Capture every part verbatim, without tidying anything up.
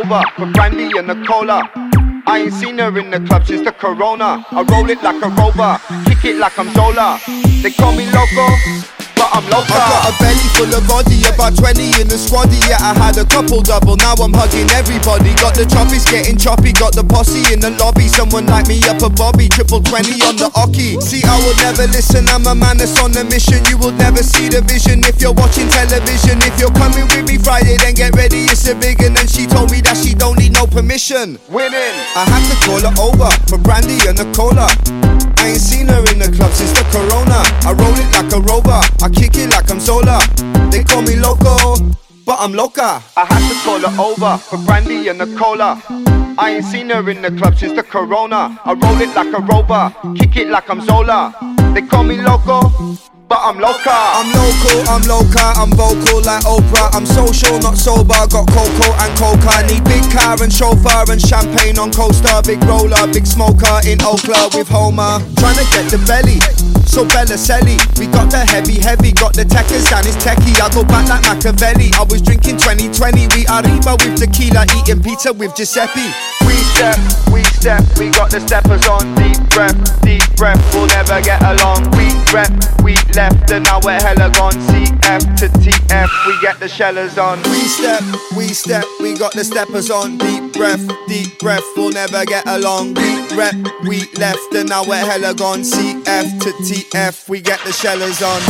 over for brandy and a cola. I ain't seen her in the club since the corona. I roll it like a rover, kick it like I'm Zola. They call me loco, but I'm loca. I got a belly full of body, about twenty in the squaddy. Yeah, I had a couple double, now I'm hugging everybody. Got the choppies getting choppy, got the posse in the lobby. Someone like me up a Bobby, triple twenty on the hockey. See, I will never listen, I'm a man that's on a mission. You will never see the vision if you're watching television. If you're coming with me Friday, then get ready, it's a big one. And she told me that she don't need no permission. Winning. I had to call her over for brandy and a cola. I ain't seen her in the club since the corona. I roll it like a rover, I kick it like I'm Zola. They call me loco, but I'm loca. I had to call her over for brandy and a cola. I ain't seen her in the club since the corona. I roll it like a rover, kick it like I'm Zola. They call me loco, but I'm loca. I'm local, I'm loca, I'm vocal like Oprah. I'm social, not sober, got cocoa and coca. Need big car and chauffeur and champagne on coaster. Big roller, big smoker in Oakland with Homer. Tryna get the belly, so Bella Selly. We got the heavy, heavy, got the techers and it's techie. I go back like Machiavelli, I was drinking twenty twenty. We arriba with tequila, eating pizza with Giuseppe. We step, we step, we got the steppers on. Deep breath, deep breath, we'll never get along. We rep, we left and now we're hella gone. C F to T F, we get the shellers on. We step, we step, we got the steppers on. Deep breath, deep breath, we'll never get along. We rep, we left and now we're hella gone. C F to T F, we get the shellers on.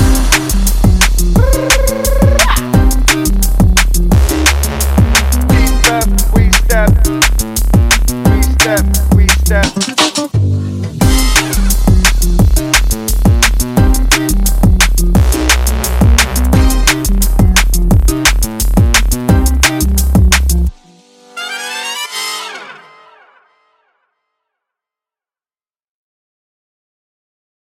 Deep breath, we step, we step, we step.